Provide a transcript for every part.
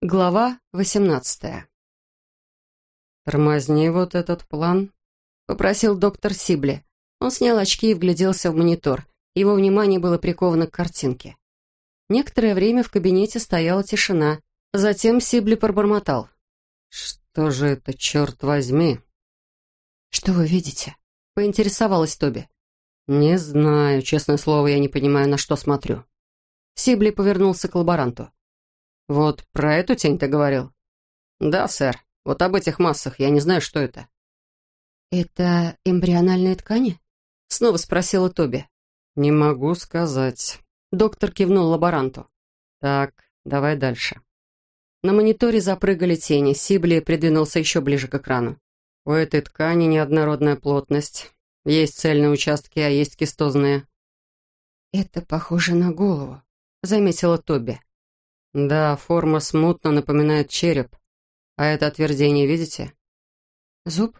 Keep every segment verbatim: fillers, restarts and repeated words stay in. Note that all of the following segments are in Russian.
Глава восемнадцатая. «Тормозни вот этот план», — попросил доктор Сибли. Он снял очки и вгляделся в монитор. Его внимание было приковано к картинке. Некоторое время в кабинете стояла тишина. Затем Сибли пробормотал. «Что же это, черт возьми?» «Что вы видите?» — поинтересовалась Тоби. «Не знаю, честное слово, я не понимаю, на что смотрю». Сибли повернулся к лаборанту. «Вот про эту тень ты говорил?» «Да, сэр. Вот об этих массах. Я не знаю, что это». «Это эмбриональные ткани?» Снова спросила Тоби. «Не могу сказать». Доктор кивнул лаборанту. «Так, давай дальше». На мониторе запрыгали тени. Сибли придвинулся еще ближе к экрану. «У этой ткани неоднородная плотность. Есть цельные участки, а есть кистозные». «Это похоже на голову», — заметила Тоби. «Да, форма смутно напоминает череп. А это отвердение видите?» «Зуб?»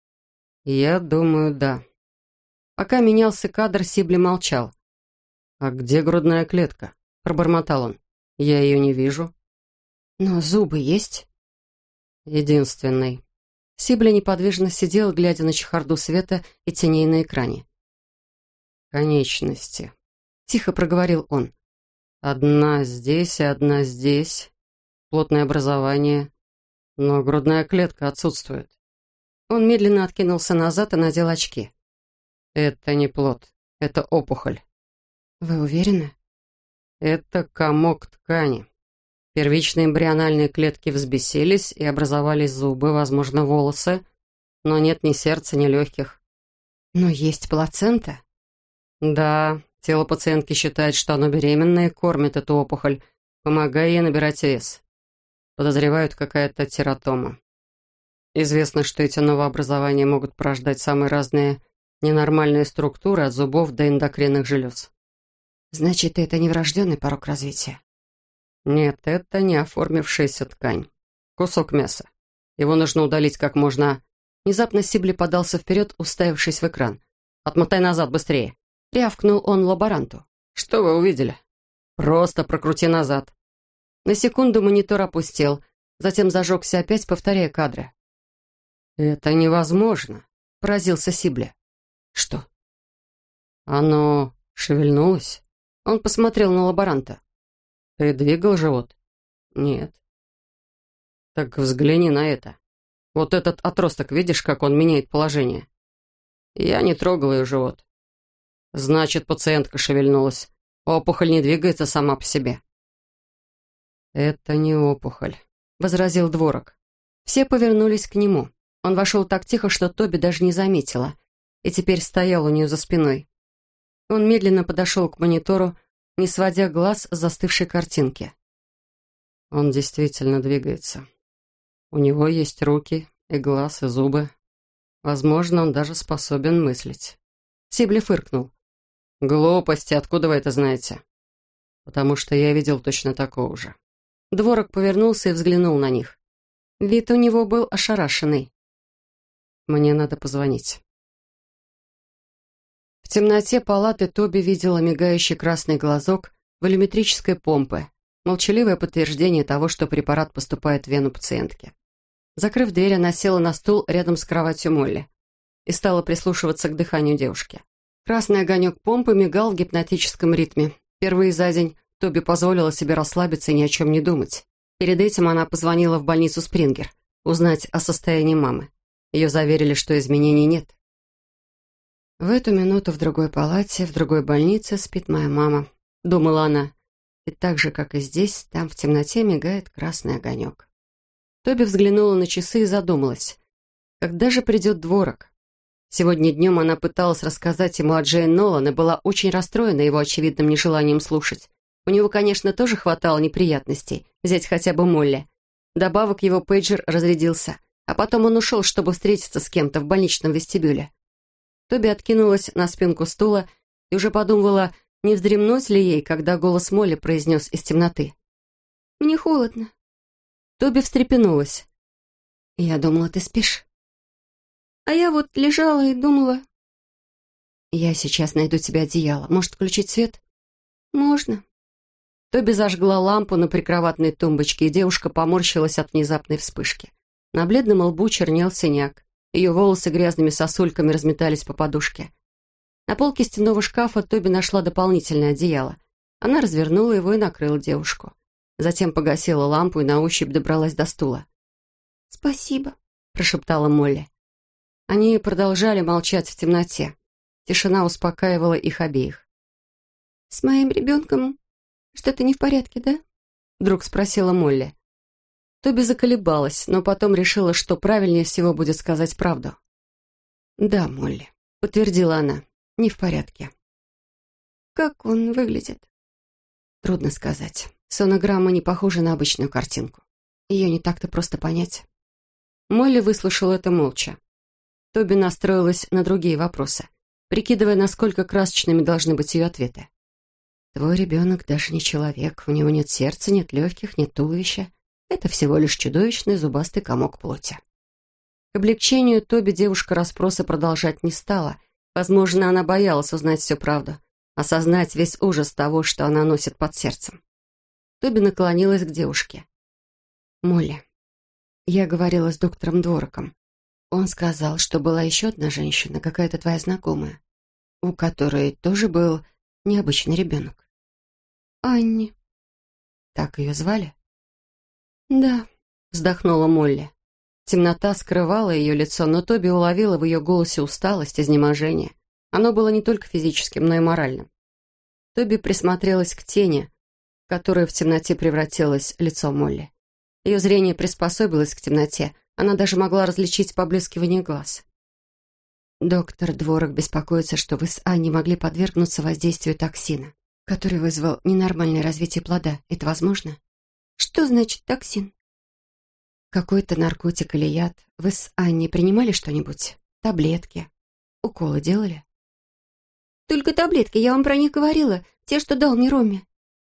«Я думаю, да». Пока менялся кадр, Сибли молчал. «А где грудная клетка?» — пробормотал он. «Я ее не вижу». «Но зубы есть?» «Единственный». Сибли неподвижно сидел, глядя на чехарду света и теней на экране. «Конечности», — тихо проговорил он. «Одна здесь и одна здесь. Плотное образование. Но грудная клетка отсутствует». Он медленно откинулся назад и надел очки. «Это не плод. Это опухоль». «Вы уверены?» «Это комок ткани. Первичные эмбриональные клетки взбесились и образовались зубы, возможно, волосы, но нет ни сердца, ни легких». «Но есть плацента?» «Да». Тело пациентки считает, что оно беременное, и кормит эту опухоль, помогая ей набирать вес. Подозревают, какая-то тератома. Известно, что эти новообразования могут порождать самые разные ненормальные структуры, от зубов до эндокринных желез. Значит, это не врожденный порог развития? Нет, это не оформившаяся ткань. Кусок мяса. Его нужно удалить как можно... Внезапно Сибли подался вперед, уставившись в экран. «Отмотай назад, быстрее!» Рявкнул он лаборанту. «Что вы увидели?» «Просто прокрути назад». На секунду монитор опустел, затем зажегся опять, повторяя кадры. «Это невозможно», — поразился Сибли. «Что?» «Оно шевельнулось?» Он посмотрел на лаборанта. «Ты двигал живот?» «Нет». «Так взгляни на это. Вот этот отросток, видишь, как он меняет положение?» «Я не трогал ее живот». «Значит, пациентка шевельнулась. Опухоль не двигается сама по себе». «Это не опухоль», — возразил Дворок. Все повернулись к нему. Он вошел так тихо, что Тоби даже не заметила, и теперь стоял у нее за спиной. Он медленно подошел к монитору, не сводя глаз с застывшей картинки. «Он действительно двигается. У него есть руки, и глаз, и зубы. Возможно, он даже способен мыслить». Сибли фыркнул. «Глупости, откуда вы это знаете?» «Потому что я видел точно такого же». Дворок повернулся и взглянул на них. Вид у него был ошарашенный. «Мне надо позвонить». В темноте палаты Тоби видела мигающий красный глазок волюметрической помпы, молчаливое подтверждение того, что препарат поступает в вену пациентки. Закрыв дверь, она села на стул рядом с кроватью Молли и стала прислушиваться к дыханию девушки. Красный огонек помпы мигал в гипнотическом ритме. Впервые за день Тоби позволила себе расслабиться и ни о чем не думать. Перед этим она позвонила в больницу Спрингер, узнать о состоянии мамы. Ее заверили, что изменений нет. «В эту минуту в другой палате, в другой больнице спит моя мама», — думала она. И так же, как и здесь, там в темноте мигает красный огонек. Тоби взглянула на часы и задумалась. Когда же придет Дворок? Сегодня днем она пыталась рассказать ему о Джейн Нолан и была очень расстроена его очевидным нежеланием слушать. У него, конечно, тоже хватало неприятностей, взять хотя бы Молли. Добавок его пейджер разрядился, а потом он ушел, чтобы встретиться с кем-то в больничном вестибюле. Тоби откинулась на спинку стула и уже подумывала, не вздремнуть ли ей, когда голос Молли произнес из темноты. «Мне холодно». Тоби встрепенулась. «Я думала, ты спишь». «А я вот лежала и думала...» «Я сейчас найду тебе одеяло. Может, включить свет?» «Можно». Тоби зажгла лампу на прикроватной тумбочке, и девушка поморщилась от внезапной вспышки. На бледном лбу чернел синяк. Ее волосы грязными сосульками разметались по подушке. На полке стенного шкафа Тоби нашла дополнительное одеяло. Она развернула его и накрыла девушку. Затем погасила лампу и на ощупь добралась до стула. «Спасибо», — прошептала Молли. Они продолжали молчать в темноте. Тишина успокаивала их обеих. «С моим ребенком что-то не в порядке, да?» — вдруг спросила Молли. Тоби заколебалась, но потом решила, что правильнее всего будет сказать правду. «Да, Молли», — подтвердила она, — «не в порядке». «Как он выглядит?» Трудно сказать. Сонограмма не похожа на обычную картинку. Ее не так-то просто понять. Молли выслушала это молча. Тоби настроилась на другие вопросы, прикидывая, насколько красочными должны быть ее ответы. «Твой ребенок даже не человек. У него нет сердца, нет легких, нет туловища. Это всего лишь чудовищный зубастый комок плоти». К облегчению Тоби девушка расспросы продолжать не стала. Возможно, она боялась узнать всю правду, осознать весь ужас того, что она носит под сердцем. Тоби наклонилась к девушке. «Молли, я говорила с доктором Двороком. Он сказал, что была еще одна женщина, какая-то твоя знакомая, у которой тоже был необычный ребенок». «Анни». «Так ее звали?» «Да», — вздохнула Молли. Темнота скрывала ее лицо, но Тоби уловила в ее голосе усталость, изнеможение. Оно было не только физическим, но и моральным. Тоби присмотрелась к тени, в которую в темноте превратилось лицо Молли. Ее зрение приспособилось к темноте, она даже могла различить поблескивание глаз. «Доктор Дворок беспокоится, что вы с Аней могли подвергнуться воздействию токсина, который вызвал ненормальное развитие плода. Это возможно?» «Что значит токсин?» «Какой-то наркотик или яд. Вы с Аней принимали что-нибудь? Таблетки? Уколы делали?» «Только таблетки, я вам про них говорила, те, что дал мне Роме».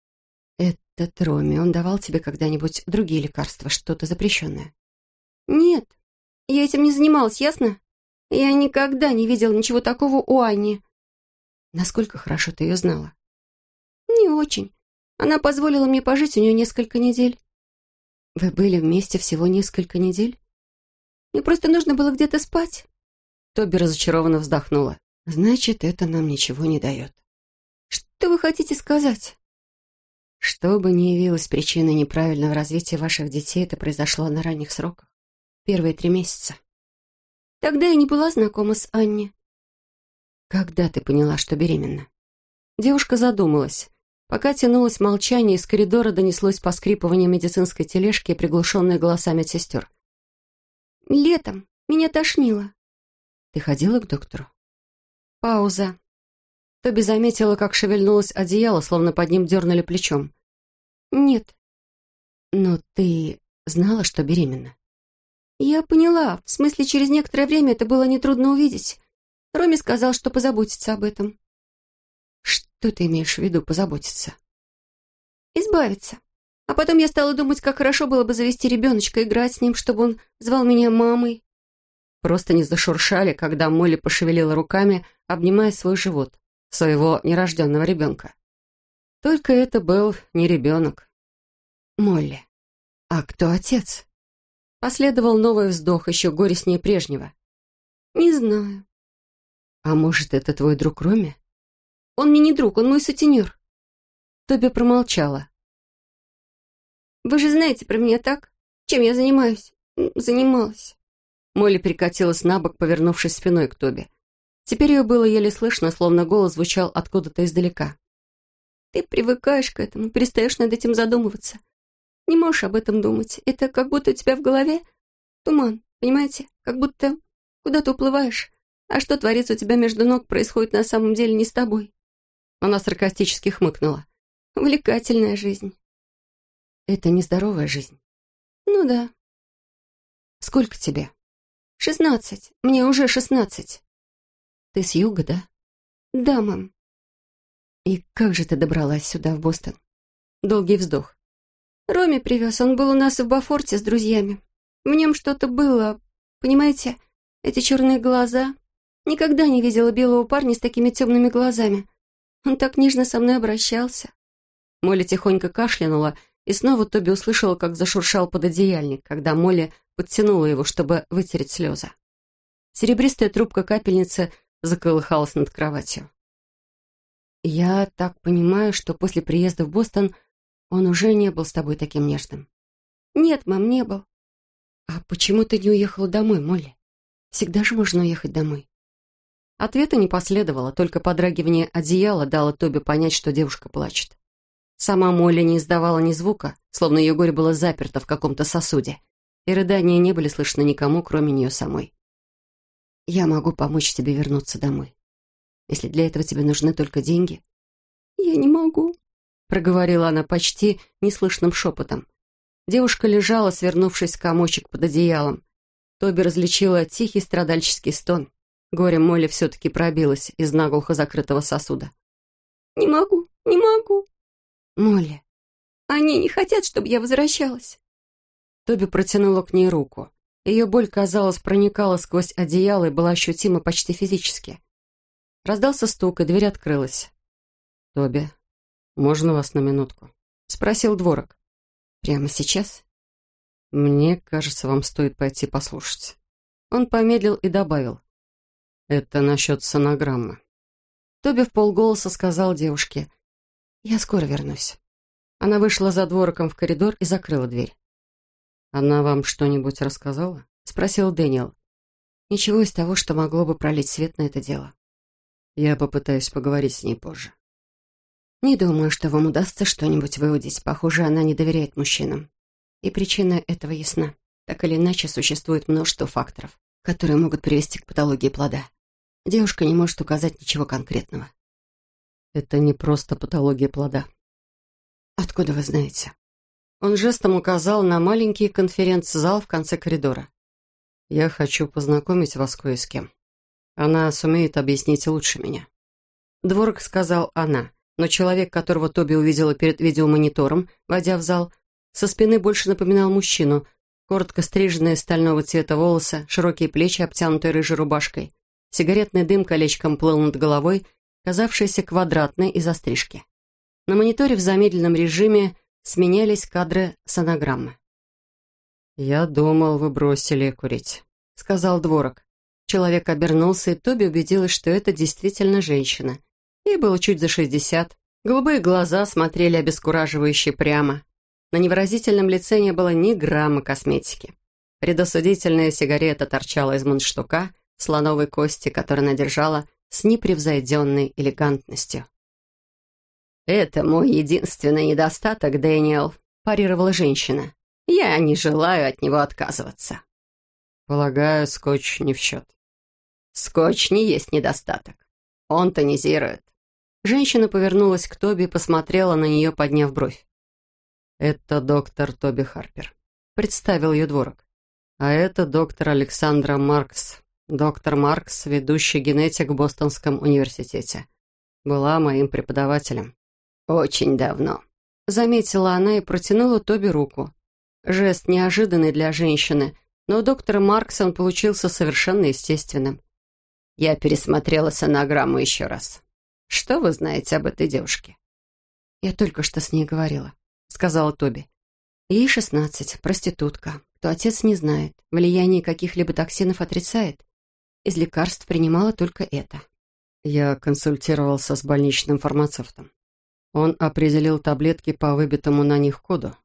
«Этот Роме, он давал тебе когда-нибудь другие лекарства, что-то запрещенное?» «Нет, я этим не занималась, ясно? Я никогда не видела ничего такого у Ани». «Насколько хорошо ты ее знала?» «Не очень. Она позволила мне пожить у нее несколько недель». «Вы были вместе всего несколько недель?» «Мне просто нужно было где-то спать». Тоби разочарованно вздохнула. «Значит, это нам ничего не дает». «Что вы хотите сказать?» «Что бы ни явилось причиной неправильного развития ваших детей, это произошло на ранних сроках. Первые три месяца». «Тогда я не была знакома с Анни». «Когда ты поняла, что беременна?» Девушка задумалась. Пока тянулось молчание, из коридора донеслось поскрипывание медицинской тележки и приглушенные голоса медсестер. «Летом. Меня тошнило». «Ты ходила к доктору?» Пауза. Тоби заметила, как шевельнулось одеяло, словно под ним дернули плечом. «Нет». «Но ты знала, что беременна?» «Я поняла. В смысле, через некоторое время это было нетрудно увидеть. Роме сказал, что позаботится об этом». «Что ты имеешь в виду позаботиться?» «Избавиться. А потом я стала думать, как хорошо было бы завести ребеночка, играть с ним, чтобы он звал меня мамой». Просто не зашуршали, когда Молли пошевелила руками, обнимая свой живот, своего нерожденного ребенка. Только это был не ребенок. «Молли, а кто отец?» Последовал новый вздох, еще горестнее прежнего. «Не знаю». «А может, это твой друг Роме?» «Он мне не друг, он мой сутенер». Тоби промолчала. «Вы же знаете про меня, так? Чем я занимаюсь?» «Занималась». Молли перекатилась на бок, повернувшись спиной к Тоби. Теперь ее было еле слышно, словно голос звучал откуда-то издалека. «Ты привыкаешь к этому, перестаешь над этим задумываться. Не можешь об этом думать. Это как будто у тебя в голове туман, понимаете? Как будто куда-то уплываешь. А что творится у тебя между ног, происходит на самом деле не с тобой». Она саркастически хмыкнула. «Увлекательная жизнь». «Это нездоровая жизнь». «Ну да». «Сколько тебе?» «Шестнадцать. Мне уже шестнадцать». «Ты с юга, да?» «Да, мам». «И как же ты добралась сюда, в Бостон?» Долгий вздох. «Роме привез. Он был у нас в Бофорте с друзьями. В нем что-то было. Понимаете, эти черные глаза. Никогда не видела белого парня с такими темными глазами. Он так нежно со мной обращался». Молли тихонько кашлянула, и снова Тоби услышала, как зашуршал пододеяльник, когда Молли подтянула его, чтобы вытереть слезы. Серебристая трубка капельницы заколыхалась над кроватью. «Я так понимаю, что после приезда в Бостон он уже не был с тобой таким нежным?» «Нет, мам, не был». «А почему ты не уехала домой, Молли? Всегда же можно уехать домой». Ответа не последовало, только подрагивание одеяла дало Тоби понять, что девушка плачет. Сама Молли не издавала ни звука, словно ее горе было заперто в каком-то сосуде, и рыдания не были слышны никому, кроме нее самой. «Я могу помочь тебе вернуться домой, если для этого тебе нужны только деньги». «Я не могу», — проговорила она почти неслышным шепотом. Девушка лежала, свернувшись в комочек под одеялом. Тоби различила тихий страдальческий стон. Горе Молли все-таки пробилось из наглухо закрытого сосуда. «Не могу, не могу». «Молли». «Они не хотят, чтобы я возвращалась». Тоби протянула к ней руку. Ее боль, казалось, проникала сквозь одеяло и была ощутима почти физически. Раздался стук, и дверь открылась. «Тоби, можно вас на минутку?» — спросил Дворок. «Прямо сейчас?» «Мне кажется, вам стоит пойти послушать». Он помедлил и добавил. «Это насчет сонограммы». Тоби вполголоса сказал девушке. «Я скоро вернусь». Она вышла за Двороком в коридор и закрыла дверь. «Она вам что-нибудь рассказала?» — спросил Дэниел. «Ничего из того, что могло бы пролить свет на это дело. Я попытаюсь поговорить с ней позже». «Не думаю, что вам удастся что-нибудь выудить. Похоже, она не доверяет мужчинам. И причина этого ясна. Так или иначе, существует множество факторов, которые могут привести к патологии плода. Девушка не может указать ничего конкретного». «Это не просто патология плода». «Откуда вы знаете?» Он жестом указал на маленький конференц-зал в конце коридора. «Я хочу познакомить вас кое с кем. Она сумеет объяснить лучше меня». Дворок сказал «она», но человек, которого Тоби увидела перед видеомонитором, войдя в зал, со спины больше напоминал мужчину, коротко стриженные стального цвета волосы, широкие плечи, обтянутые рыжей рубашкой. Сигаретный дым колечком плыл над головой, казавшийся квадратной из-за стрижки. На мониторе в замедленном режиме сменялись кадры сонограммы. «Я думал, вы бросили курить», — сказал Дворок. Человек обернулся, и Тоби убедилась, что это действительно женщина. Ей было чуть за шестьдесят. Голубые глаза смотрели обескураживающе прямо. На невыразительном лице не было ни грамма косметики. Предосудительная сигарета торчала из мундштука слоновой кости, которую она держала с непревзойденной элегантностью. «Это мой единственный недостаток, Дэниел», — парировала женщина. «Я не желаю от него отказываться». «Полагаю, скотч не в счет». «Скотч не есть недостаток. Он тонизирует». Женщина повернулась к Тоби и посмотрела на нее, подняв бровь. «Это доктор Тоби Харпер», — представил ее Дворок. «А это доктор Александра Маркс. Доктор Маркс, ведущий генетик в Бостонском университете. Была моим преподавателем». «Очень давно», — заметила она и протянула Тоби руку. Жест неожиданный для женщины, но у доктора Маркса он получился совершенно естественным. «Я пересмотрела сонограмму еще раз. Что вы знаете об этой девушке?» «Я только что с ней говорила», — сказала Тоби. «Ей шестнадцать, проститутка. Кто отец, не знает. Влияние каких-либо токсинов отрицает. Из лекарств принимала только это». Я консультировался с больничным фармацевтом. Он определил таблетки по выбитому на них коду.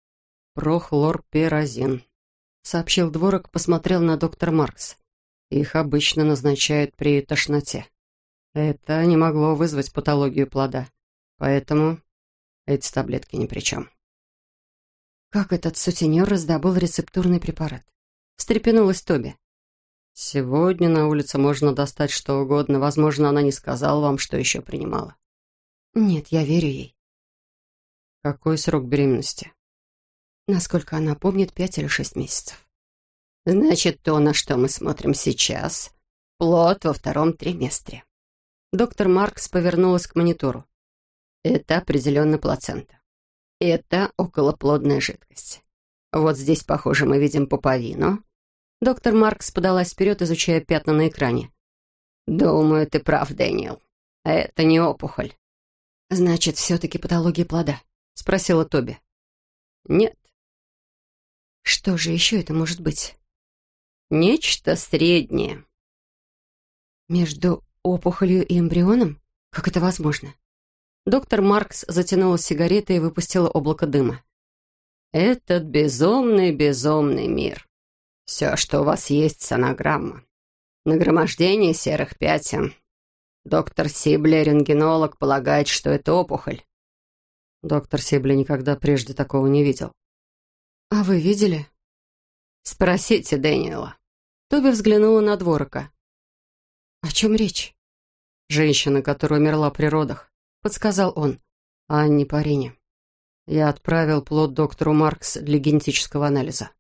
«Прохлорперазин», — сообщил Дворок, посмотрел на доктора Маркс. «Их обычно назначают при тошноте. Это не могло вызвать патологию плода, поэтому эти таблетки ни при чем». «Как этот сутенер раздобыл рецептурный препарат?» — встрепенулась Тоби. «Сегодня на улице можно достать что угодно. Возможно, она не сказала вам, что еще принимала». «Нет, я верю ей». «Какой срок беременности?» «Насколько она помнит, пять или шесть месяцев». «Значит, то, на что мы смотрим сейчас, плод во втором триместре». Доктор Маркс повернулась к монитору. «Это определенно плацента. Это околоплодная жидкость. Вот здесь, похоже, мы видим пуповину». Доктор Маркс подалась вперед, изучая пятна на экране. «Думаю, ты прав, Дэниел. Это не опухоль». «Значит, все-таки патология плода?» — спросила Тоби. «Нет». «Что же еще это может быть?» «Нечто среднее». «Между опухолью и эмбрионом? Как это возможно?» Доктор Маркс затянула сигаретой и выпустила облако дыма. «Этот безумный-безумный мир. Все, что у вас есть, сонограмма. Нагромождение серых пятен. Доктор Сибле, рентгенолог, полагает, что это опухоль». Доктор Сибле никогда прежде такого не видел. «А вы видели?» «Спросите Дэниела». Тоби взглянула на Дворока. «О чем речь?» «Женщина, которая умерла при родах», — подсказал он. «Анне Парине. Я отправил плод доктору Маркс для генетического анализа».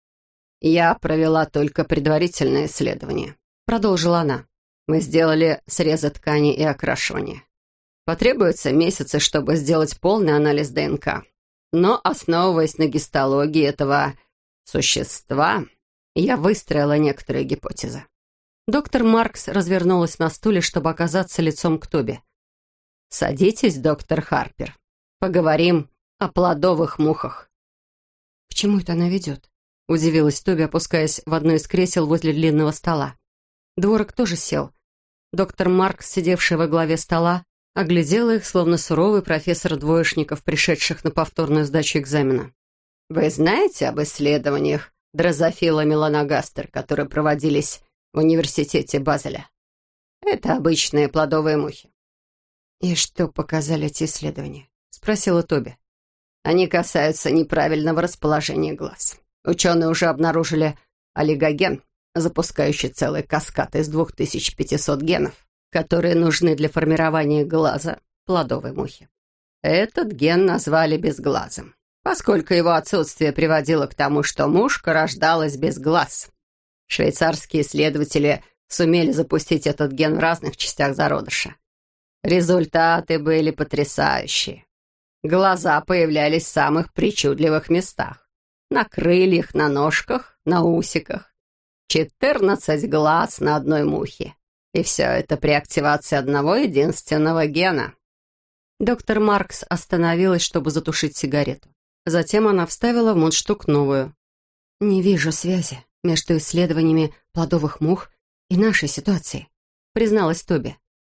«Я провела только предварительное исследование», — продолжила она. «Мы сделали срезы ткани и окрашивание. Потребуется месяцы, чтобы сделать полный анализ ДНК. Но, основываясь на гистологии этого существа, я выстроила некоторые гипотезы». Доктор Маркс развернулась на стуле, чтобы оказаться лицом к Тоби. «Садитесь, доктор Харпер. Поговорим о плодовых мухах». «К чему это она ведет?» — удивилась Тоби, опускаясь в одно из кресел возле длинного стола. Дворок тоже сел. Доктор Маркс, сидевший во главе стола, оглядел их, словно суровый профессор двоечников, пришедших на повторную сдачу экзамена. «Вы знаете об исследованиях дрозофила меланогастер, которые проводились в университете Базеля? Это обычные плодовые мухи». «И что показали эти исследования?» — спросила Тоби. «Они касаются неправильного расположения глаз. Ученые уже обнаружили олигоген, запускающий целый каскад из двух тысяч пятисот генов, которые нужны для формирования глаза плодовой мухи. Этот ген назвали безглазым, поскольку его отсутствие приводило к тому, что мушка рождалась без глаз. Швейцарские исследователи сумели запустить этот ген в разных частях зародыша. Результаты были потрясающие. Глаза появлялись в самых причудливых местах. На крыльях, на ножках, на усиках. Четырнадцать глаз на одной мухе. И все это при активации одного единственного гена». Доктор Маркс остановилась, чтобы затушить сигарету. Затем она вставила в мундштук новую. «Не вижу связи между исследованиями плодовых мух и нашей ситуацией», призналась Тоби.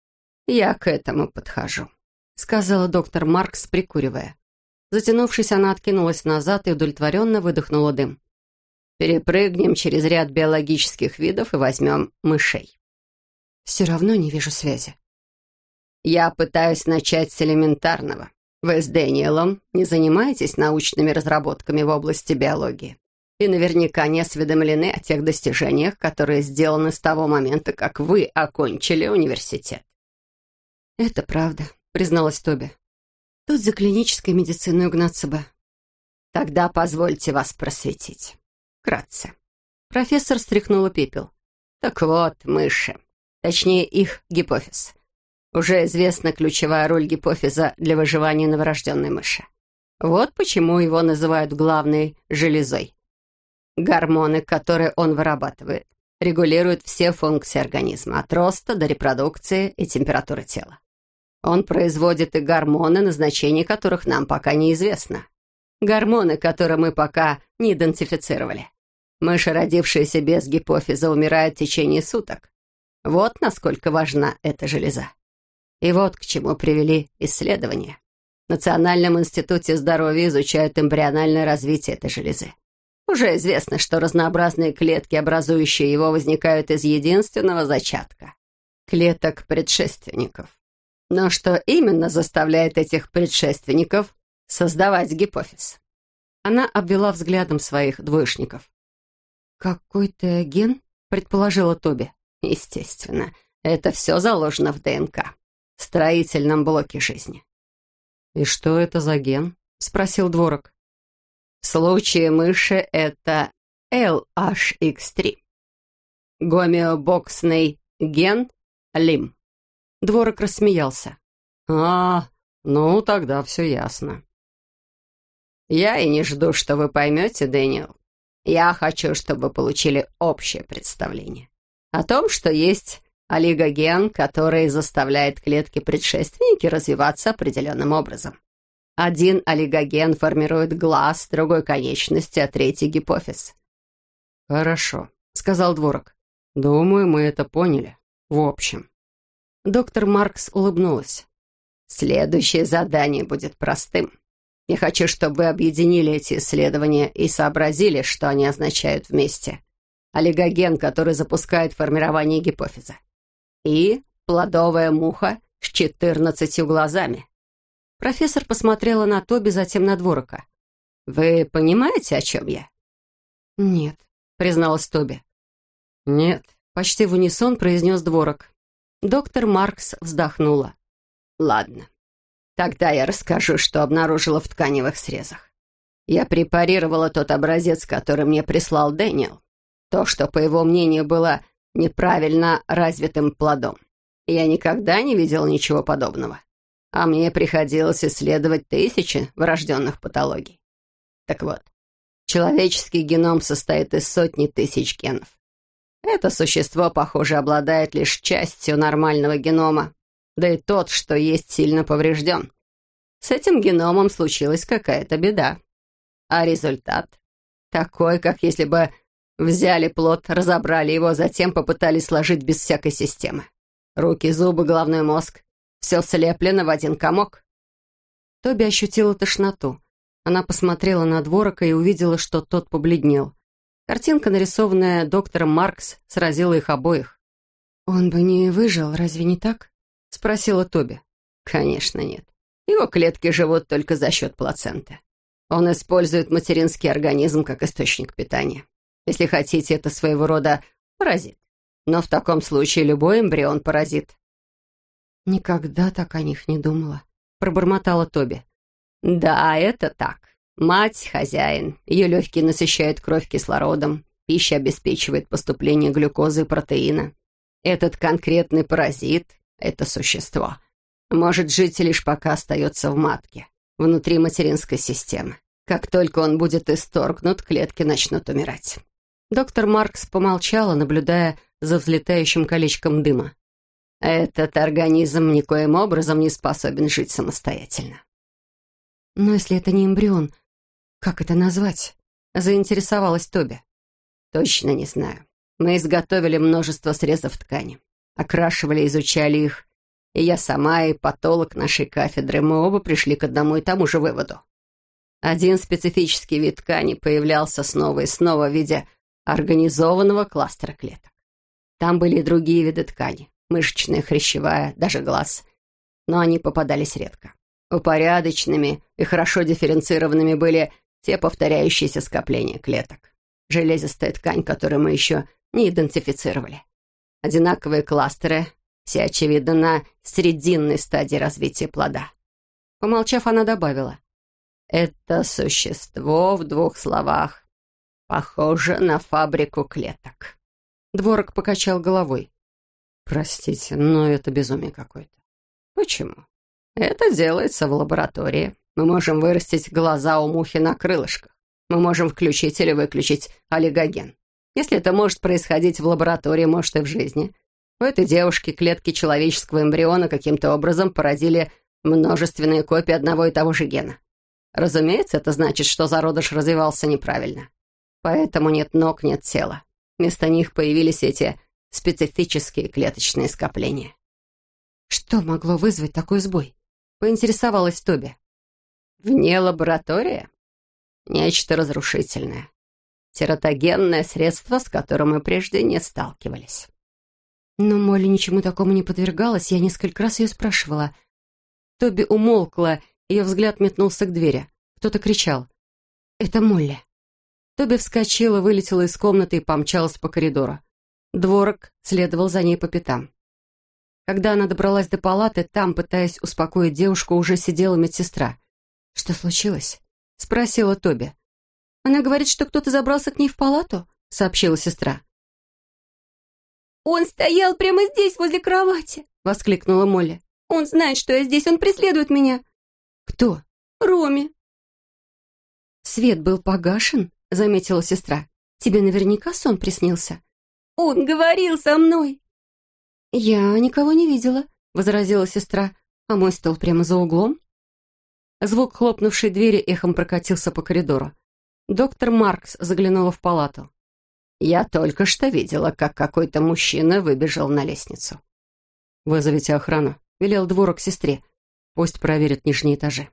«Я к этому подхожу», — сказала доктор Маркс, прикуривая. Затянувшись, она откинулась назад и удовлетворенно выдохнула дым. «Перепрыгнем через ряд биологических видов и возьмем мышей». «Все равно не вижу связи». «Я пытаюсь начать с элементарного. Вы с Дэниелом не занимаетесь научными разработками в области биологии и наверняка не осведомлены о тех достижениях, которые сделаны с того момента, как вы окончили университет». «Это правда», — призналась Тоби. «Тут за клинической медициной угнаться бы». «Тогда позвольте вас просветить. Вкратце». Профессор стряхнула пепел. «Так вот, мыши. Точнее, их гипофиз. Уже известна ключевая роль гипофиза для выживания новорожденной мыши. Вот почему его называют главной железой. Гормоны, которые он вырабатывает, регулируют все функции организма, от роста до репродукции и температуры тела. Он производит и гормоны, назначение которых нам пока неизвестно. Гормоны, которые мы пока не идентифицировали. Мыши, родившиеся без гипофиза, умирают в течение суток. Вот насколько важна эта железа. И вот к чему привели исследования. В Национальном институте здоровья изучают эмбриональное развитие этой железы. Уже известно, что разнообразные клетки, образующие его, возникают из единственного зачатка — клеток предшественников. Но что именно заставляет этих предшественников создавать гипофиз? Она обвела взглядом своих двоечников. «Какой-то ген?» — предположила Тоби. «Естественно. Это все заложено в ДНК, в строительном блоке жизни». «И что это за ген?» — спросил Дворок. «В случае мыши это эл эйч икс три. Гомеобоксный ген Лим». Дворок рассмеялся. «А, ну тогда все ясно». «Я и не жду, что вы поймете, Дэниел. Я хочу, чтобы вы получили общее представление о том, что есть олигоген, который заставляет клетки-предшественники развиваться определенным образом. Один олигоген формирует глаз, другой — конечности, а третий — гипофиз. «Хорошо», — сказал Дворок. «Думаю, мы это поняли. В общем». Доктор Маркс улыбнулась. «Следующее задание будет простым. Я хочу, чтобы вы объединили эти исследования и сообразили, что они означают вместе. Олигоген, который запускает формирование гипофиза. И плодовая муха с четырнадцатью глазами». Профессор посмотрела на Тоби, затем на Дворока. «Вы понимаете, о чем я?» «Нет», — призналась Тоби. «Нет», — почти в унисон произнес Дворок. Доктор Маркс вздохнула. «Ладно, тогда я расскажу, что обнаружила в тканевых срезах. Я препарировала тот образец, который мне прислал Дэниел. То, что, по его мнению, было неправильно развитым плодом. Я никогда не видел ничего подобного. А мне приходилось исследовать тысячи врожденных патологий. Так вот, человеческий геном состоит из сотни тысяч генов. Это существо, похоже, обладает лишь частью нормального генома, да и тот, что есть, сильно поврежден. С этим геномом случилась какая-то беда. А результат такой, как если бы взяли плод, разобрали его, затем попытались сложить без всякой системы. Руки, зубы, головной мозг — все слеплено в один комок. Тоби ощутила тошноту. Она посмотрела на Дворока и увидела, что тот побледнел. Картинка, нарисованная доктором Маркс, сразила их обоих. «Он бы не выжил, разве не так?» — спросила Тоби. «Конечно нет. Его клетки живут только за счет плаценты. Он использует материнский организм как источник питания. Если хотите, это своего рода паразит. Но в таком случае любой эмбрион — паразит». «Никогда так о них не думала», — пробормотала Тоби. «Да, это так. Мать — хозяин. Ее легкие насыщают кровь кислородом. Пища обеспечивает поступление глюкозы и протеина. Этот конкретный паразит, это существо, может жить лишь пока остается в матке, внутри материнской системы. Как только он будет исторгнут, клетки начнут умирать». Доктор Маркс помолчала, наблюдая за взлетающим колечком дыма. «Этот организм никоим образом не способен жить самостоятельно». «Но если это не эмбрион, как это назвать?» — заинтересовалась Тоби. «Точно не знаю. Мы изготовили множество срезов ткани, окрашивали, изучали их. И я сама, и патолог нашей кафедры, мы оба пришли к одному и тому же выводу. Один специфический вид ткани появлялся снова и снова в виде организованного кластера клеток. Там были и другие виды ткани, мышечная, хрящевая, даже глаз, но они попадались редко. Упорядоченными и хорошо дифференцированными были те повторяющиеся скопления клеток. Железистая ткань, которую мы еще не идентифицировали. Одинаковые кластеры, все, очевидно, на срединной стадии развития плода». Помолчав, она добавила. «Это существо, в двух словах, похоже на фабрику клеток». Дворок покачал головой. «Простите, но это безумие какое-то». «Почему? Это делается в лаборатории. Мы можем вырастить глаза у мухи на крылышках. Мы можем включить или выключить олигоген. Если это может происходить в лаборатории, может и в жизни. У этой девушки клетки человеческого эмбриона каким-то образом породили множественные копии одного и того же гена. Разумеется, это значит, что зародыш развивался неправильно. Поэтому нет ног, нет тела. Вместо них появились эти специфические клеточные скопления». «Что могло вызвать такой сбой?» — поинтересовалась Тоби. «Вне лаборатории? Нечто разрушительное. Тератогенное средство, с которым мы прежде не сталкивались». Но Молли ничему такому не подвергалась, я несколько раз ее спрашивала. Тоби умолкла, ее взгляд метнулся к двери. Кто-то кричал. «Это Молли». Тоби вскочила, вылетела из комнаты и помчалась по коридору. Дворок следовал за ней по пятам. Когда она добралась до палаты, там, пытаясь успокоить девушку, уже сидела медсестра. «Что случилось?» — спросила Тоби. «Она говорит, что кто-то забрался к ней в палату», — сообщила сестра. «Он стоял прямо здесь, возле кровати!» — воскликнула Молли. «Он знает, что я здесь, он преследует меня!» «Кто?» «Роми!» «Свет был погашен?» — заметила сестра. «Тебе наверняка сон приснился?» «Он говорил со мной!» «Я никого не видела», — возразила сестра. «А мой стол прямо за углом». Звук хлопнувшей двери эхом прокатился по коридору. Доктор Маркс заглянула в палату. «Я только что видела, как какой-то мужчина выбежал на лестницу». «Вызовите охрану», — велел Дворок сестре. «Пусть проверят нижние этажи».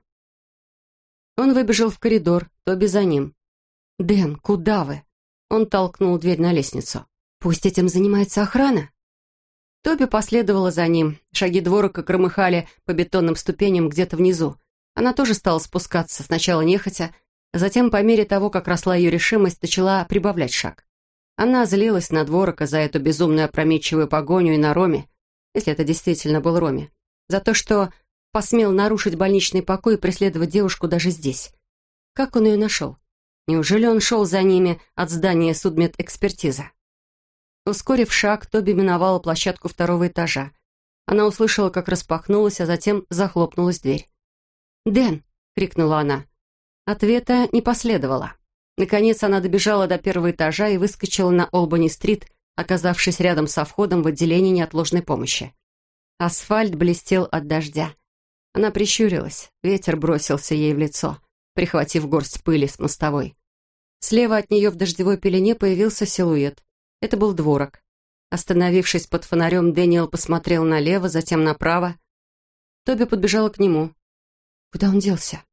Он выбежал в коридор, Тоби за ним. «Дэн, куда вы?» Он толкнул дверь на лестницу. «Пусть этим занимается охрана». Тоби последовала за ним. Шаги Дворока громыхали по бетонным ступеням где-то внизу. Она тоже стала спускаться, сначала нехотя, а затем, по мере того, как росла ее решимость, начала прибавлять шаг. Она злилась на Дворока за эту безумную опрометчивую погоню и на Роме, если это действительно был Роме, за то, что посмел нарушить больничный покой и преследовать девушку даже здесь. Как он ее нашел? Неужели он шел за ними от здания судмедэкспертизы? Ускорив шаг, Тоби миновала площадку второго этажа. Она услышала, как распахнулась, а затем захлопнулась дверь. «Дэн!» — крикнула она. Ответа не последовало. Наконец она добежала до первого этажа и выскочила на Олбани-стрит, оказавшись рядом со входом в отделение неотложной помощи. Асфальт блестел от дождя. Она прищурилась, ветер бросился ей в лицо, прихватив горсть пыли с мостовой. Слева от нее в дождевой пелене появился силуэт. Это был Дворок. Остановившись под фонарем, Дэниел посмотрел налево, затем направо. Тоби подбежала к нему. Куда он делся?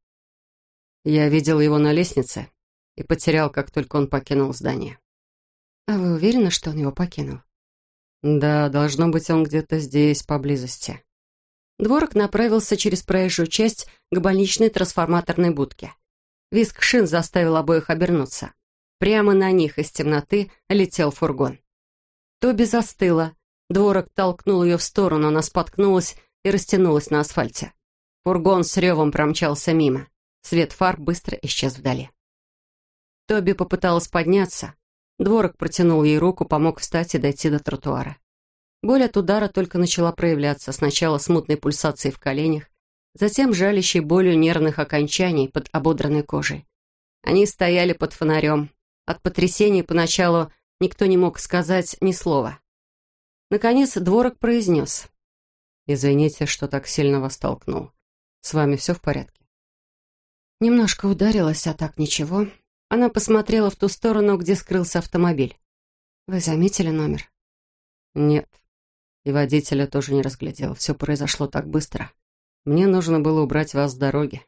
Я видел его на лестнице и потерял, как только он покинул здание. А вы уверены, что он его покинул? Да, должно быть, он где-то здесь, поблизости. Дворок направился через проезжую часть к больничной трансформаторной будке. Визг шин заставил обоих обернуться. Прямо на них из темноты летел фургон. Тоби застыла. Дворок толкнул ее в сторону, она споткнулась и растянулась на асфальте. Фургон с ревом промчался мимо. Свет фар быстро исчез вдали. Тоби попыталась подняться. Дворок протянул ей руку, помог встать и дойти до тротуара. Боль от удара только начала проявляться, сначала смутной пульсацией в коленях, затем жалящей болью нервных окончаний под ободранной кожей. Они стояли под фонарем. От потрясения поначалу никто не мог сказать ни слова. Наконец Дворок произнес. «Извините, что так сильно вас толкнул. С вами все в порядке?» Немножко ударилась, а так ничего. Она посмотрела в ту сторону, где скрылся автомобиль. «Вы заметили номер?» «Нет. И водителя тоже не разглядел. Все произошло так быстро. Мне нужно было убрать вас с дороги».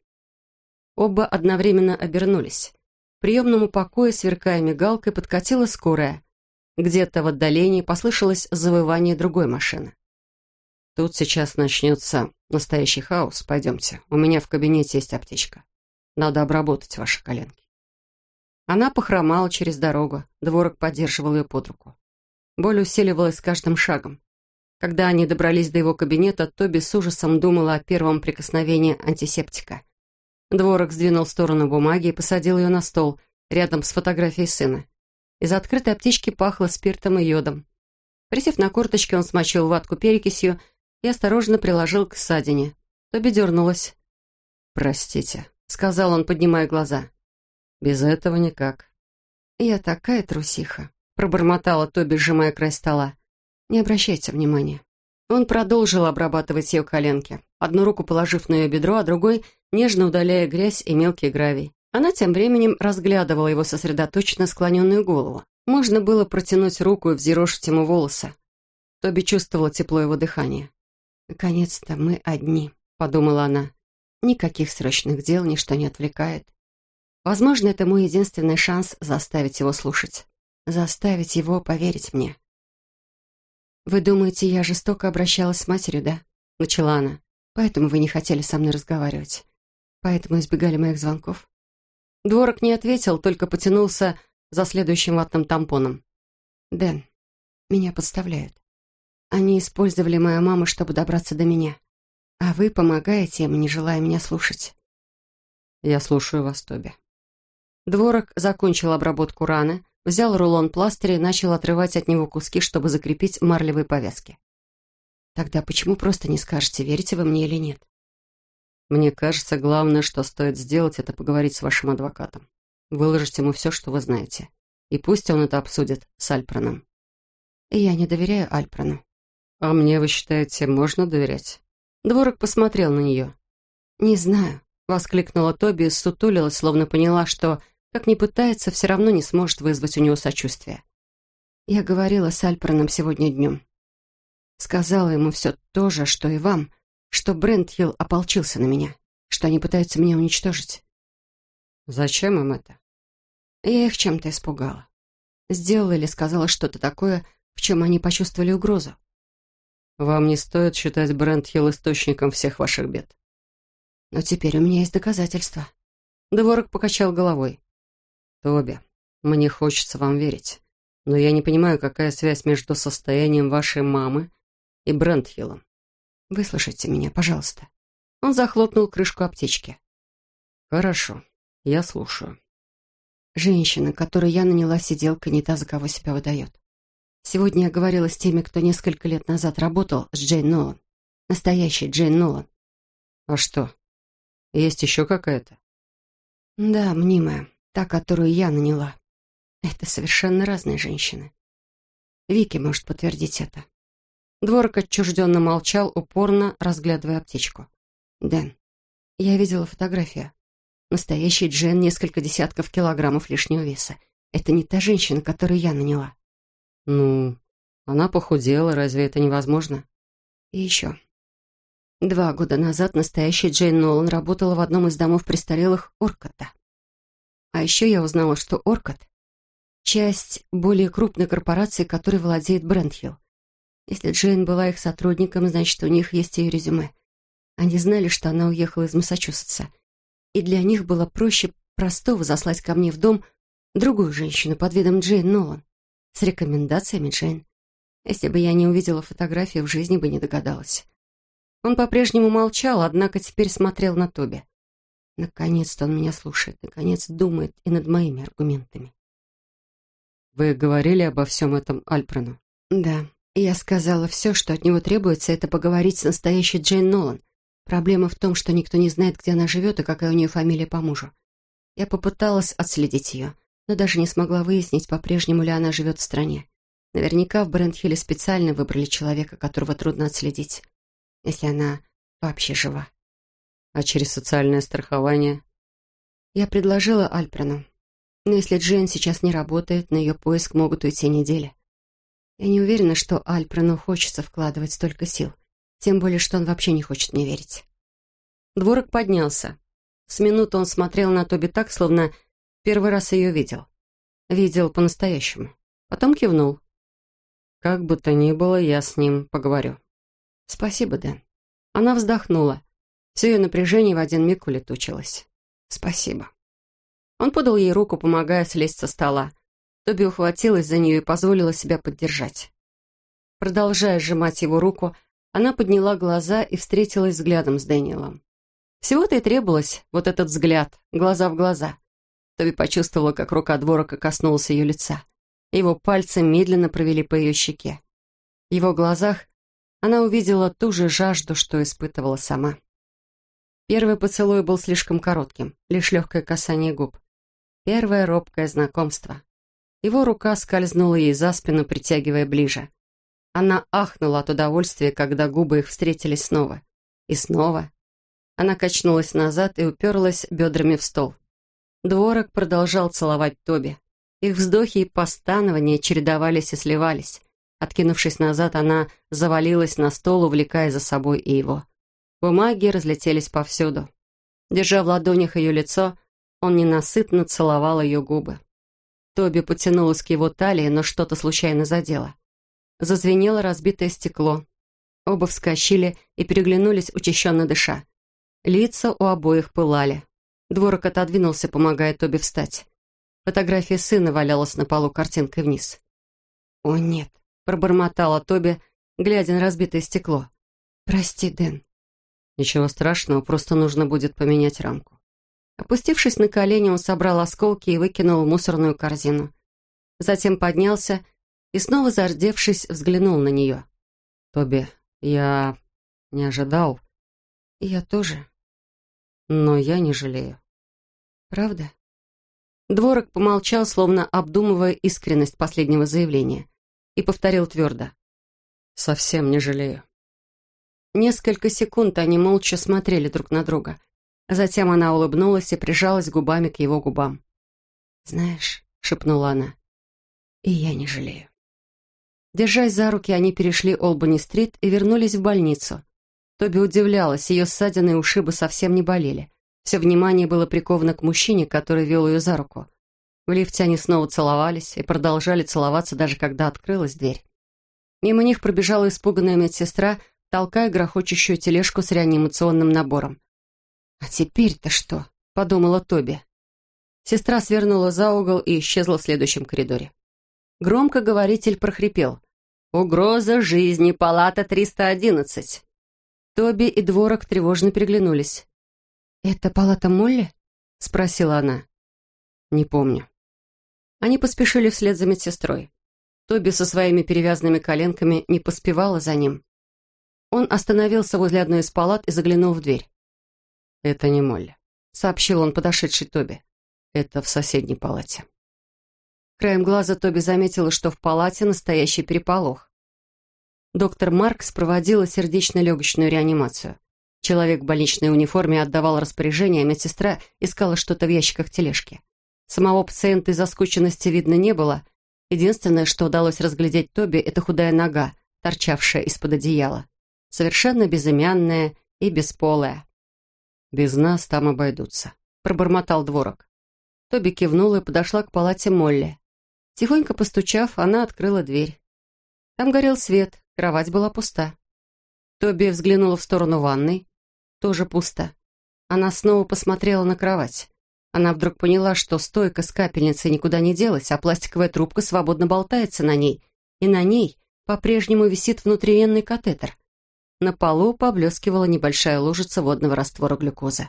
Оба одновременно обернулись. К приемному покою, сверкая мигалкой, подкатила скорая. Где-то в отдалении послышалось завывание другой машины. «Тут сейчас начнется настоящий хаос. Пойдемте. У меня в кабинете есть аптечка. Надо обработать ваши коленки». Она похромала через дорогу. Дворок поддерживал ее под руку. Боль усиливалась с каждым шагом. Когда они добрались до его кабинета, Тоби с ужасом думала о первом прикосновении антисептика. Дворок сдвинул в сторону бумаги и посадил ее на стол, рядом с фотографией сына. Из открытой аптечки пахло спиртом и йодом. Присев на корточки, он смочил ватку перекисью и осторожно приложил к ссадине. Тоби дернулась. «Простите», — сказал он, поднимая глаза. «Без этого никак». «Я такая трусиха», — пробормотала Тоби, сжимая край стола. «Не обращайте внимания». Он продолжил обрабатывать ее коленки, одну руку положив на ее бедро, а другой нежно удаляя грязь и мелкий гравий. Она тем временем разглядывала его сосредоточенно склоненную голову. Можно было протянуть руку и взъерошить ему волосы. Тоби чувствовала тепло его дыхания. «Наконец-то мы одни», — подумала она. «Никаких срочных дел, ничто не отвлекает. Возможно, это мой единственный шанс заставить его слушать, заставить его поверить мне». «Вы думаете, я жестоко обращалась с матерью, да?» — начала она. «Поэтому вы не хотели со мной разговаривать. Поэтому избегали моих звонков». Дворок не ответил, только потянулся за следующим ватным тампоном. «Дэн, меня подставляют. Они использовали мою маму, чтобы добраться до меня. А вы помогаете им, не желая меня слушать». «Я слушаю вас, Тоби». Дворок закончил обработку раны, взял рулон пластыря и начал отрывать от него куски, чтобы закрепить марлевые повязки. «Тогда почему просто не скажете, верите вы мне или нет?» «Мне кажется, главное, что стоит сделать, это поговорить с вашим адвокатом. Выложить ему все, что вы знаете. И пусть он это обсудит с Альпроном». «Я не доверяю Альпрону». «А мне, вы считаете, можно доверять?» Дворок посмотрел на нее. «Не знаю», — воскликнула Тоби и ссутулилась, словно поняла, что, как ни пытается, все равно не сможет вызвать у него сочувствие. «Я говорила с Альперном сегодня днем. Сказала ему все то же, что и вам, что Брентхилл ополчился на меня, что они пытаются меня уничтожить». «Зачем им это?» Я их чем-то испугала. Сделала или сказала что-то такое, в чем они почувствовали угрозу. «Вам не стоит считать Брентхилл источником всех ваших бед». «Но теперь у меня есть доказательства». Дворок покачал головой. «Тоби, мне хочется вам верить, но я не понимаю, какая связь между состоянием вашей мамы и Брентхиллом». «Выслушайте меня, пожалуйста». Он захлопнул крышку аптечки. «Хорошо, я слушаю». Женщина, которую я наняла сиделкой, не та, за кого себя выдает. Сегодня я говорила с теми, кто несколько лет назад работал с Джейн Нолан. Настоящей Джейн Нолан. «А что, есть еще какая-то?» «Да, мнимая. Та, которую я наняла. Это совершенно разные женщины. Вики может подтвердить это». Дворок отчужденно молчал, упорно разглядывая аптечку. «Дэн, я видела фотографию. Настоящий Джейн несколько десятков килограммов лишнего веса. Это не та женщина, которую я наняла». «Ну, она похудела, разве это невозможно?» «И еще. Два года назад настоящая Джейн Нолан работала в одном из домов престарелых Оркота. А еще я узнала, что Оркот — часть более крупной корпорации, которой владеет Брентхилл. Если Джейн была их сотрудником, значит, у них есть ее резюме. Они знали, что она уехала из Массачусетса. И для них было проще простого заслать ко мне в дом другую женщину под видом Джейн Нолан с рекомендациями Джейн. Если бы я не увидела фотографию, в жизни бы не догадалась». Он по-прежнему молчал, однако теперь смотрел на Тоби. Наконец-то он меня слушает, наконец думает и над моими аргументами. «Вы говорили обо всем этом Альперну?» «Да, я сказала все, что от него требуется, это поговорить с настоящей Джейн Нолан. Проблема в том, что никто не знает, где она живет и какая у нее фамилия по мужу. Я попыталась отследить ее, но даже не смогла выяснить, по-прежнему ли она живет в стране. Наверняка в Брентхилле специально выбрали человека, которого трудно отследить, если она вообще жива». «А через социальное страхование?» Я предложила Альперну. Но если Джейн сейчас не работает, на ее поиск могут уйти недели. Я не уверена, что Альперну хочется вкладывать столько сил. Тем более, что он вообще не хочет мне верить. Дворок поднялся. С минуты он смотрел на Тоби так, словно первый раз ее видел. Видел по-настоящему. Потом кивнул. «Как бы то ни было, я с ним поговорю». «Спасибо, Дэн». Она вздохнула. Все ее напряжение в один миг улетучилось. «Спасибо». Он подал ей руку, помогая слезть со стола. Тоби ухватилась за нее и позволила себя поддержать. Продолжая сжимать его руку, она подняла глаза и встретилась взглядом с Дэниелом. Всего-то и требовалось вот этот взгляд, глаза в глаза. Тоби почувствовала, как рука Дворока коснулась ее лица. Его пальцы медленно провели по ее щеке. В его глазах она увидела ту же жажду, что испытывала сама. Первый поцелуй был слишком коротким, лишь легкое касание губ. Первое робкое знакомство. Его рука скользнула ей за спину, притягивая ближе. Она ахнула от удовольствия, когда губы их встретились снова. И снова. Она качнулась назад и уперлась бедрами в стол. Дворок продолжал целовать Тоби. Их вздохи и постанования чередовались и сливались. Откинувшись назад, она завалилась на стол, увлекая за собой и его. Бумаги разлетелись повсюду. Держа в ладонях ее лицо, он ненасытно целовал ее губы. Тоби потянулась к его талии, но что-то случайно задело. Зазвенело разбитое стекло. Оба вскочили и переглянулись, учащенно дыша. Лица у обоих пылали. Дворок отодвинулся, помогая Тоби встать. Фотография сына валялась на полу картинкой вниз. «О, нет», — пробормотала Тоби, глядя на разбитое стекло. «Прости, Дэн». «Ничего страшного, просто нужно будет поменять рамку». Опустившись на колени, он собрал осколки и выкинул в мусорную корзину. Затем поднялся и, снова зардевшись, взглянул на нее. «Тоби, я не ожидал». «Я тоже. Но я не жалею». «Правда?» Дворок помолчал, словно обдумывая искренность последнего заявления, и повторил твердо. совсем не жалею». Несколько секунд они молча смотрели друг на друга. Затем она улыбнулась и прижалась губами к его губам. «Знаешь», — шепнула она, — «и я не жалею». Держась за руки, они перешли Олбани-стрит и вернулись в больницу. Тоби удивлялась, ее ссадины и ушибы совсем не болели. Все внимание было приковано к мужчине, который вел ее за руку. В лифте они снова целовались и продолжали целоваться, даже когда открылась дверь. Мимо них пробежала испуганная медсестра, толкая грохочущую тележку с реанимационным набором. «А теперь-то что?» — подумала Тоби. Сестра свернула за угол и исчезла в следующем коридоре. Громкоговоритель прохрипел: «Угроза жизни, палата триста одиннадцать». Тоби и Дворок тревожно переглянулись. «Это палата Молли?» — спросила она. «Не помню». Они поспешили вслед за медсестрой. Тоби со своими перевязанными коленками не поспевала за ним. Он остановился возле одной из палат и заглянул в дверь. «Это не Молли», — сообщил он подошедшей Тоби. «Это в соседней палате». Краем глаза Тоби заметила, что в палате настоящий переполох. Доктор Маркс проводила сердечно-легочную реанимацию. Человек в больничной униформе отдавал распоряжение, а медсестра искала что-то в ящиках тележки. Самого пациента из-за скученности видно не было. Единственное, что удалось разглядеть Тоби, это худая нога, торчавшая из-под одеяла. Совершенно безымянная и бесполая. «Без нас там обойдутся», — пробормотал Дворок. Тоби кивнула и подошла к палате Молли. Тихонько постучав, она открыла дверь. Там горел свет, кровать была пуста. Тоби взглянула в сторону ванной. Тоже пусто. Она снова посмотрела на кровать. Она вдруг поняла, что стойка с капельницей никуда не делась, а пластиковая трубка свободно болтается на ней, и на ней по-прежнему висит внутривенный катетер. На полу поблескивала небольшая лужица водного раствора глюкозы.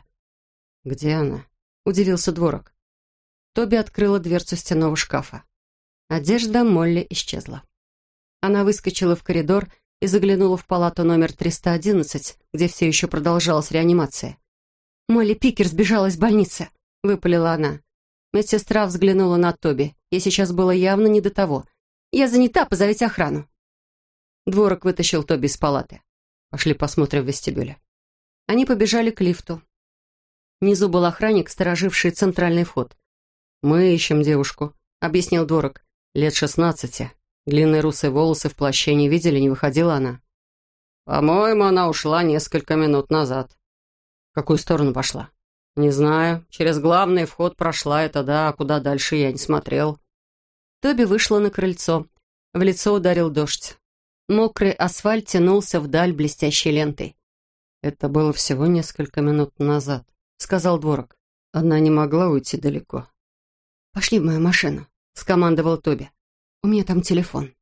«Где она?» — удивился Дворок. Тоби открыла дверцу стенного шкафа. Одежда Молли исчезла. Она выскочила в коридор и заглянула в палату номер триста одиннадцать, где все еще продолжалась реанимация. «Молли Пикер сбежала из больницы», — выпалила она. Медсестра взглянула на Тоби. Ей сейчас было явно не до того. «Я занята, позовите охрану». Дворок вытащил Тоби из палаты. «Пошли посмотрим в вестибюле». Они побежали к лифту. Внизу был охранник, стороживший центральный вход. «Мы ищем девушку», — объяснил Дворок. «Лет шестнадцати. Длинные русые волосы, в плаще не видели, не выходила она». «По-моему, она ушла несколько минут назад». «В какую сторону пошла?» «Не знаю. Через главный вход прошла, это да, а куда дальше я не смотрел». Тоби вышла на крыльцо. В лицо ударил дождь. Мокрый асфальт тянулся вдаль блестящей лентой. «Это было всего несколько минут назад», — сказал Дворок. «Она не могла уйти далеко». «Пошли в мою машину», — скомандовал Тоби. «У меня там телефон».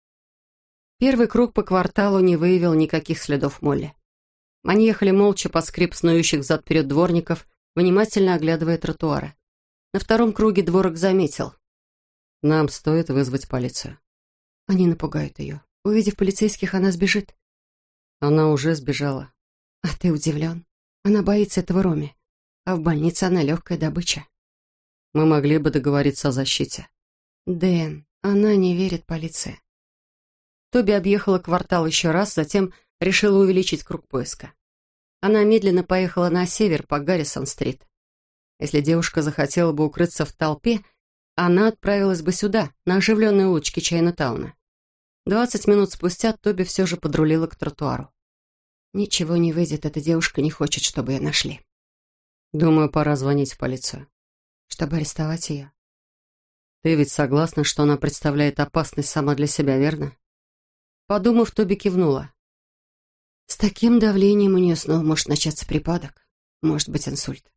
Первый круг по кварталу не выявил никаких следов Молли. Они ехали молча под скрип снующих взад-вперед дворников, внимательно оглядывая тротуары. На втором круге Дворок заметил. «Нам стоит вызвать полицию». «Они напугают ее. Увидев полицейских, она сбежит». «Она уже сбежала». «А ты удивлен? Она боится этого Роми. А в больнице она легкая добыча». «Мы могли бы договориться о защите». «Дэн, она не верит полиции». Тоби объехала квартал еще раз, затем решила увеличить круг поиска. Она медленно поехала на север по Гаррисон-стрит. Если девушка захотела бы укрыться в толпе, она отправилась бы сюда, на оживленные улочки Чайна-тауна. Двадцать минут спустя Тоби все же подрулила к тротуару. Ничего не выйдет, эта девушка не хочет, чтобы ее нашли. «Думаю, пора звонить в полицию». «Чтобы арестовать ее?» «Ты ведь согласна, что она представляет опасность сама для себя, верно?» Подумав, Тоби кивнула. «С таким давлением у нее снова может начаться припадок. Может быть, инсульт».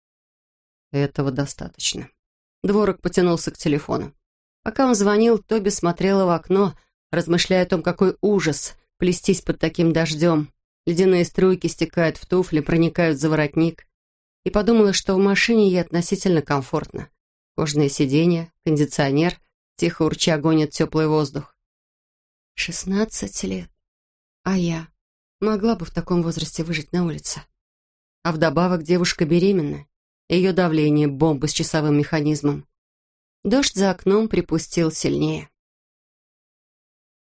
«Этого достаточно». Дворок потянулся к телефону. Пока он звонил, Тоби смотрела в окно, размышляя о том, какой ужас плестись под таким дождем. Ледяные струйки стекают в туфли, проникают за воротник. И подумала, что в машине ей относительно комфортно. Кожаные сиденья, кондиционер, тихо урча гонит теплый воздух. Шестнадцать лет. А я могла бы в таком возрасте выжить на улице. А вдобавок девушка беременна. Ее давление — бомба с часовым механизмом. Дождь за окном припустил сильнее.